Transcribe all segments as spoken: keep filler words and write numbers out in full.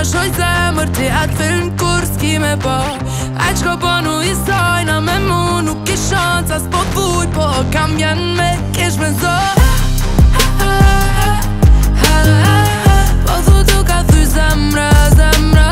shoj zemër ti atë film kur s'ki me ba. Aq ko bonu i sajna me mu nuk ki shans as po vuj, po kam jen me kish me zo. Po thu tu ka thuj zemra, zemra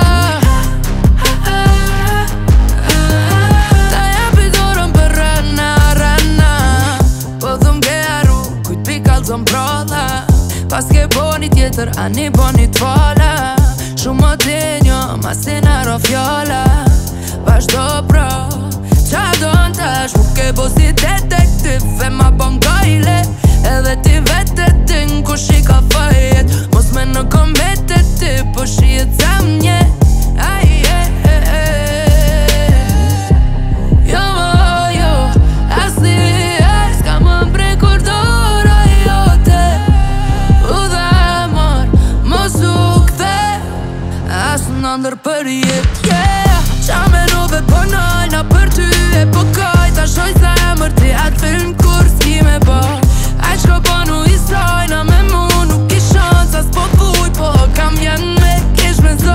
ta japi dorën për rena, rena. Po thu m'ke arru, kujt pi kalzon prodha. Pas ke boni tjetër, ani boni t'fala. Shumë më t'enjo, ma se naro fjolla. Vazhdo pro, qa don tash. Mu ke bo si detektiv e ma bom gajle. Edhe ti vete din ku shi ka fajet. Mos me në komete ti, po shi e zem nje. Aje, e, e, jo mo, jo, asni e s'ka më mprekur dora jote. U dhe mor, mos u kthe as në ndër për jet, yeah. Qa me nove po nalna për ty e po kaj. Ta shoj zemër ti atë film kur s'ki me ba. Aq ko bonu i sajna me mu nuk ki shans as po vuj, po kam jen me kish me zo.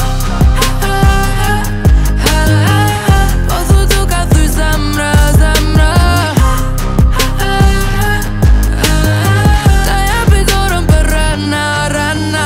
Po thu tu ka thuj zemra, zemra ta japi dorën për rena, rena.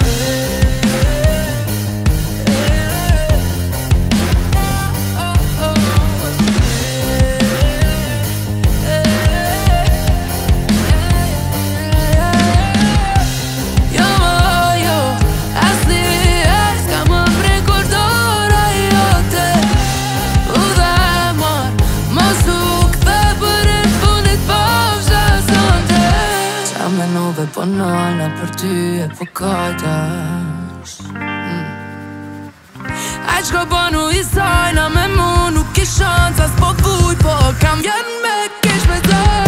Po nalna për ty e po kajtash mm. Aq ko bonu i sajna me mu nuk ki shans as po vuj, po kam jen me kish me zo.